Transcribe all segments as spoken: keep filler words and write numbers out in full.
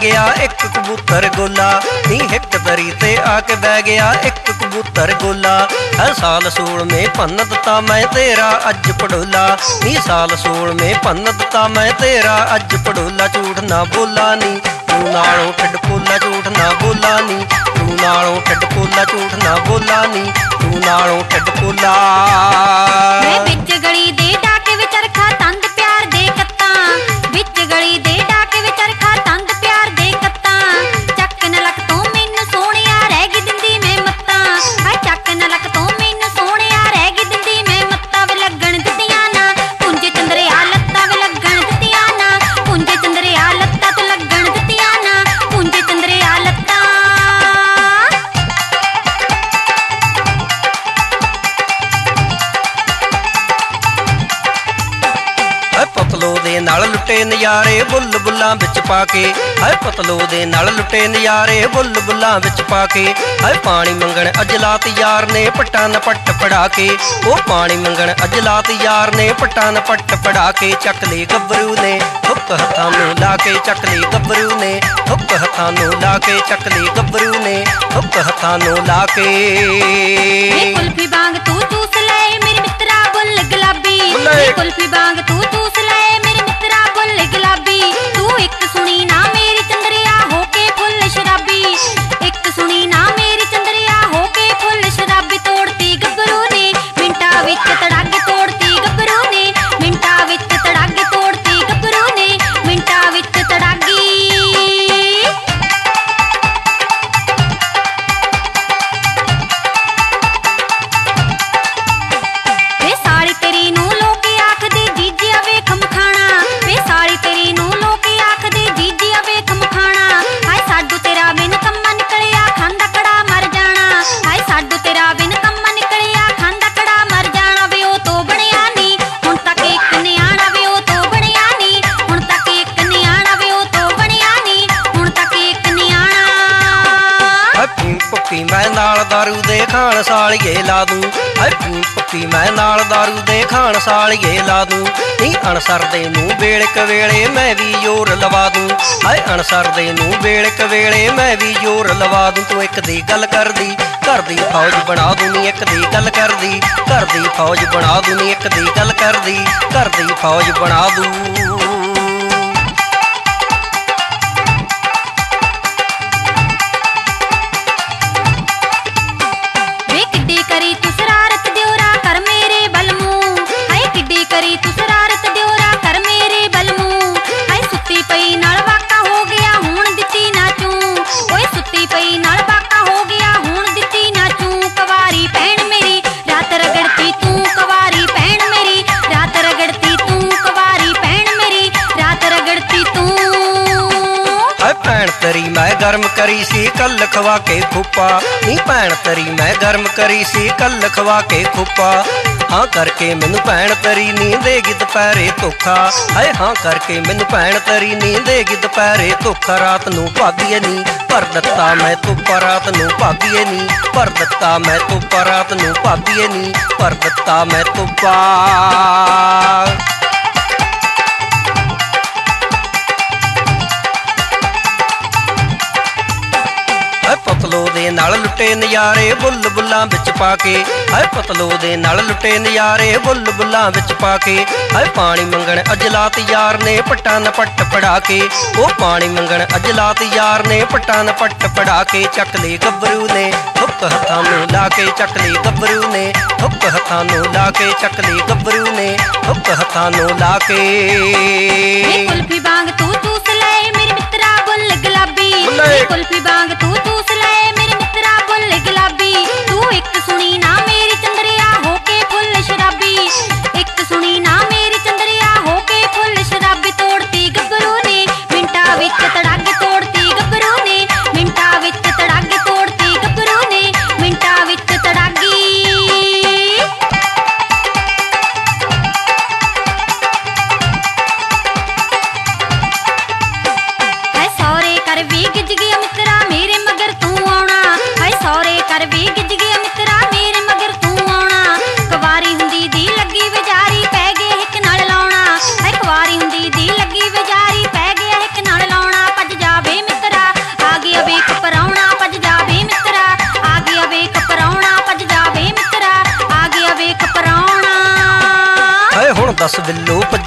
गया एक कबूतर गोला नी हिक दरी ते आके बह गया एक कबूतर गोला। है साल सूल में पन्न दता मैं तेरा अज पड़ोला नी साल सूल में पन्न दता मैं तेरा अज पड़ोला। झूठ ना बोला नी तू नालों ठड पोला झूठ ना बोला नी तू नालों ठड पोला झूठ ना बोला नी तू नालों ठड पोला। विच गली दे डाके विच रखा तंद प्यार दे कत्ता विच गली दे डाके विच रखा तंद प्यार दे कत्ता। चक न लक तो मैनू सोहणिया रह गई दिंदी मैं मत्ता हाय चक न लक तो मैनू सोहणिया रह गई दिंदी मैं मत्ता। वे लगण दित्तियां ना पुंजे चंद्रिया लत्ता वे लगण दित्तियां ना पुंजे चंद्रिया लत्ता ते लगण दित्तियां ना पुंजे चंद्रिया लत्ता। पतलो दे नाल लुटे नज़ारे बुल बुल्लां विच पाके हाय पतलो दे नाल लुटे नज़ारे बुल बुल्लां विच पाके। हाय पानी मंगण अजलात यार ने पट्टा न पट्ट पड़ा के ओ पानी मंगण अजलात यार ने पट्टा न पट्ट पड़ा के। चक ले गबरू ने हुक हत्थां नूं ला के चक ले गबरू ने हुक हत्थां नूं ला के चक ले गबरू ने हुक हत्थां नूं ला के। कुल्फी बांग तू चूस ले मेरे मित्रा बुल गुलाबी कुल्फी बांग तू चूस ले मेरे मित्रा बुल गुलाबी। तू एक सुनी ना मेरी चंद्रिया होके फुल शराबी एक सुनी ना मेरी चंद्रिया होके फुल शराबी। तोड़ती गबरू ने मिंटा विच तड़ाके तोड़ती गबरू ने मिंटा विच तड़ाके तोड़ती गबरू ने मिंटा विच तड़ागी। वे साड़ी तेरी नूं लोके आखदे जीजिया वेख मखाना वे साड़ी तेरी नूं लोके आखदे जीजिया वेख मखाना। हाय साडू तेरा बिन कम्मा निकलिया खांदा कड़ा मर जाना हाय साडू तेरा बिन कम्मा निकलिया खांदा कड़ा मर जाना। वे ओ तो बणिया नी हुण तक एक नियाणा वे ओ तो बणिया नी हुण तक एक नियाणा वे ओ तो बणिया नी हुण तक एक नियाणा। पी पक्की मैं नाल दारू दे खाण सालिए ला दूं हाय पी पक्की मैं नाल दारू दे खाण सालिए ला दूं। नी अणसर दे नूं वेले कवेले मैं भी जोर लवा दूं हाय अणसर दे नूं वेले कवेले मैं भी जोर लवा दूं। तू एक दी गल कर दी घर दी फौज बना दूं नी एक दी गल कर दी घर दी फौज बना दूं नी एक दी गल कर दी घर दी फौज बना दूं। करी तू शरारत द्योरा कर मेरे बलमू हाय किड्डी करी तू शरारत द्योरा कर मेरे बलमू। हाय सुत्ती पई नाल वाका हो गया हुण दित्ती ना चूं ओए सुत्ती पई नाल वाका हो गया हुण दित्ती ना चूं। कवारी भैण मेरी रात रगड़ती तू कवारी भैण मेरी रात रगड़ती तू कवारी भैण मेरी रात रगड़ती तू। भैण तरी मैं गर्म करी सी कल खवा के फूपा नी भैण तरी मैं गर्म करी सी कल खवा के फूपा। हाँ करके मैनू भैण तरी नी देगी दुपहरे धोखा हाय हाँ करके मैनू भैण तरी नी देगी दुपहरे धोखा। रात नू भागीए नी भर दत्ता मैं धुप्पा रात नू भागीए नी भर दत्ता मैं धुप्पा रात नू भागीए नी भर दत्ता मैं धुप्पा। पतलो दे नाल लुटे नज़ारे बुल बुल्लां विच पाके हाय पतलो दे नाल लुटे नज़ारे बुल बुल्लां विच पाके। हाय पानी मंगण अजलात यार ने पट्टा न पट्ट पड़ा के ओ पानी मंगण अजलात यार ने पट्टा न पट्ट पड़ा के। चक ले गबरू ने हुक हत्थां नूं ला के चक ले गबरू ने हुक हत्थां नूं ला के चक ले गबरू ने हुक हत्थां नूं ला के। कुल्फी बांग तू चूस ले मेरे मित्रा बुल गुलाबी कुल्फी बांग तू चूस ले मेरे मित्रा बुल गुलाबी। तू एक सुनी ना मेरी चंद्रिया होके फुल शराबी एक सुनी ना मेरी चंद्रिया होके फुल शराबी। तोड़ती गबरू ने मिंटा विच तड़ाके तोड़ती गबरू ने मिंटा विच तड़ाके तोड़ती गबरू ने मिंटा विच तड़ागी। है सौरे कर भी गिज गया मित्रा मेरे मगर तू आउणा है सौरे कर भी गिज गया मित्रा मेरे मगर तू आउणा। कवारी हुंदी दी लगी विजारी पै गए हिक नाल लाउणा है कवारी हुंदी दी लगी विजारी पै गए हिक नाल लाउणा। भज जावे मित्रा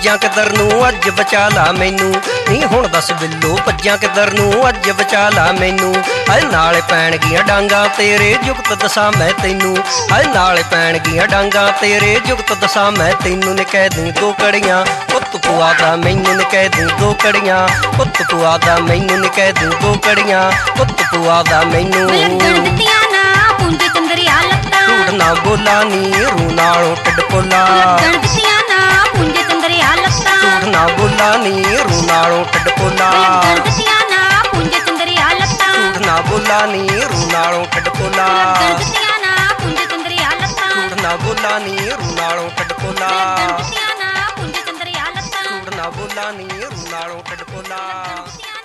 ਭੱਜਾਂ ਕਿੱਧਰ ਨੂੰ ਅੱਜ ਬਚਾ ਲਾ ਮੈਨੂੰ ਨੀ ਹੁਣ ਦੱਸ ਬਿੱਲੋ ਭੱਜਾਂ ਕਿੱਧਰ ਨੂੰ ਅੱਜ ਬਚਾ ਲਾ ਮੈਨੂੰ ਹਾਏ ਨਾਲੇ ਪੈਣਗੀਆਂ ਡਾਂਗਾ ਤੇਰੇ ਜੁਗਤ ਦਸਾਂ ਮੈਂ ਤੈਨੂੰ ਹਾਏ ਨਾਲੇ ਪੈਣਗੀਆਂ ਡਾਂਗਾ ਤੇਰੇ ਜੁਗਤ ਦਸਾਂ ਮੈਂ ਤੈਨੂੰ ਨੀ ਕਹਿ ਦੂੰ ਦੋ ਕੜੀਆਂ ਪੁੱਤ ਪੁਆ ਦਾ ਮੈਨੂੰ ਨੀ ਕਹਿ ਦੂੰ ਦੋ ਕੜੀਆਂ ਪੁੱਤ ਪੁਆ ਦਾ ਮੈਨੂੰ ਨੀ ਕਹਿ ਦੂੰ ਦੋ ਕੜੀਆਂ ਪੁੱਤ ਪੁਆ ਦਾ ਮੈਨੂੰ ਲੱਗਣ ਦਿੱਤੀਆਂ ਨਾ ਪੁੰਜ ਚੰਦਰੀਆ ਲੱਤਾਂ ਝੂਠ ਨਾ ਬੋਲਾ ਨੀ ਰੂ ਨਾਲੋਂ ਟੱਡ ਪੋਲਾ ਲੱਗਣ ਦਿੱਤੀਆਂ ਨਾ ਪੁੰਜ ਚੰਦਰੀਆ ਲੱਤਾਂ ਝੂਠ ਨਾ ਬੋਲਾ ਨੀ ਰੂ ਨਾਲੋਂ ਟੱਡ ਪੋਲਾ ਲੱਗਣ ਦਿੱਤੀਆਂ ਨਾ ਪੁੰਜ ਚੰਦਰੀਆ ਲੱਤਾਂ ਝੂਠ ਨਾ ਬੋਲਾ ਨੀ ਰੂ ਨਾਲੋਂ ਟੱਡ ਪੋਲਾ ਲੱਗਣ ਦਿੱਤੀਆਂ ਨਾ ਪੁੰਜ ਚੰਦਰੀਆ ਲੱਤਾਂ ਝੂਠ ਨਾ ਬੋਲਾ ਨੀ ਰੂ ਨਾਲੋਂ ਟੱਡ ਪੋਲਾ ਲੱਗਣ ਦਿੱਤੀਆਂ ਨਾ ਪੁੰਜ ਚੰਦਰੀਆ ਲੱਤਾਂ ਝੂਠ ਨਾ ਬੋਲਾ ਨੀ ਰੂ ਨਾਲੋਂ ਟੱਡ ਪੋਲਾ ਲੱਗਣ ਦਿੱਤੀਆਂ